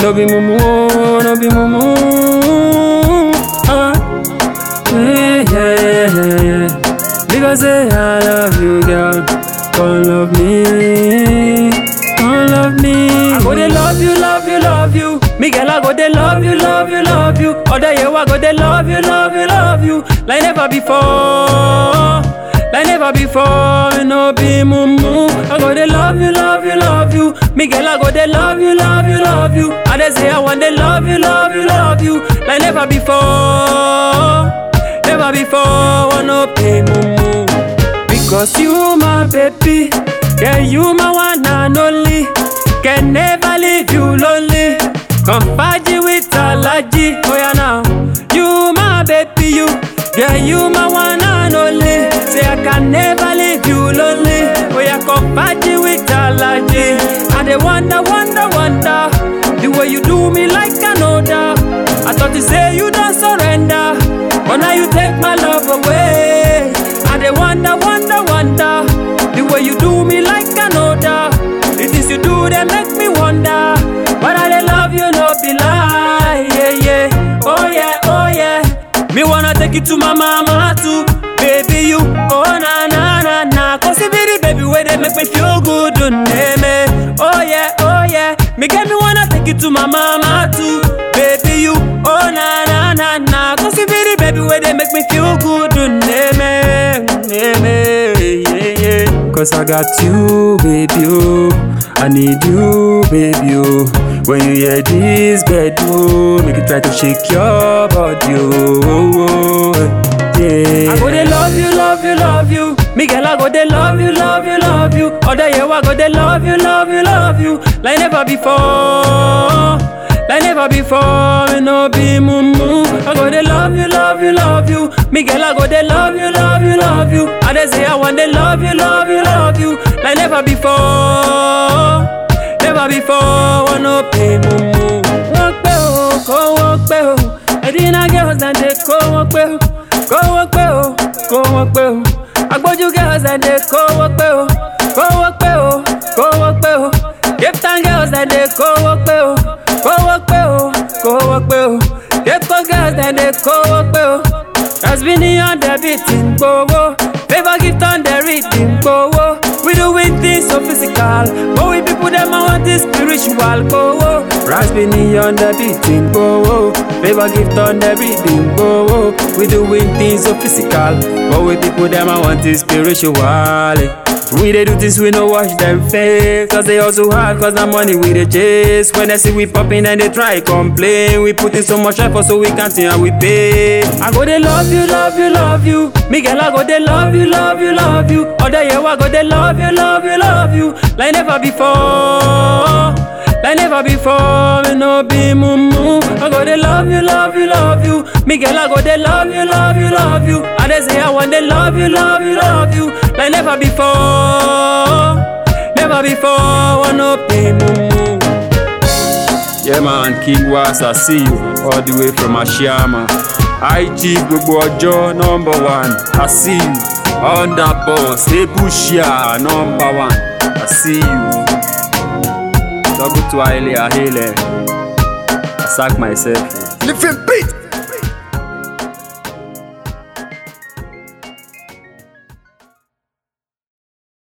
no be mumu, no be mumu. Yeah. Because say I love you, girl. Come love me, come love me. I go dey love you, love you, love you. Me girl, I go dey love you, love you, love you. Other year I go dey love you, love you, love you. Like never before, like never before. Me no be mumu. I go dey love you, love you, love you. Me girl, I go dey love you, love you, love you. I dey say I want dey love you, love you, love you. Like never before, never before. Wanna pay mumu. Cause you my baby, yeah, you my one and only. Can never leave you lonely. Confide you with allergy. Oh yeah now, you my baby, you. Yeah, you my one and only. Say I can never leave you lonely. Oh yeah, confide you with allergy. And they wonder, the way you do me like an order. I thought you say you don't surrender, but now you take my love away. And they wonder, the way you do me like an order. The things you do, they make me wonder. But I they love you, no be lie, yeah. Oh yeah. Me wanna take you to my mama too, baby you. Oh na. Cause it be the baby way they make me feel good, don't they, me? Oh yeah. Me get me wanna take you to my mama too, baby you. Oh na. Cause it be the baby way they make me feel good, don't they, me? Yeah. Cause I got you, baby, oh. I need you, baby, oh. When you hear this bed, oh, make you try to shake your body, oh. Yeah. I go dey love you, love you, love you. Me girl, I go dey love you, love you, love you. Other year I go dey love you, love you, love you. Like never before. Like never before, me no be mumu. I go dey love you, love you, love you. Me girl, I go dey love you, love you, love you. I dey say I want dey love you, love you, love you. Like never before, never before. Wanna pay mumu. Walk pe oh, go walk pe oh. Edina girls and they go walk pe oh, go walk pe oh, go walk pe oh. Agboju girls and they go walk pe oh, go walk pe oh, go walk pe oh. Cape Town girls and they go walk pe oh. Go walk pe oh, go walk pe oh. Cape Town girls and they go walk pe oh. Has been on the beating, go oh. Favor gift on the rhythm, go oh. We doing things so physical, but we people them I want this spiritual, go oh. Raspberry on the beating, go oh. Favor gift on the rhythm, go oh. We doing things so physical, but we people them I want this spiritual. We they do this, we no wash them face. Cause they also hard, cause the money we they chase. When they see we popping and they try complain. We put in so much effort so we can see how we pay. I go they love you, love you, love you. Me girl, I go they love you, love you, love you. Other year I go they love you, love you, love you. Like never before, like never before. Me no be mumu. I go they love you, love you, love you. Me girl, I go they love you, love you, love you. And they say I want they love you, love you, love you. Like never before, never before. Wanna pay mumu. Yeah man, King Was, I see you all the way from Ashiyama. IG Gbogbo Ojo #1, I see you. On that boss, Ebushia #1, I see you. Double to Haile, I sack myself. Living beat.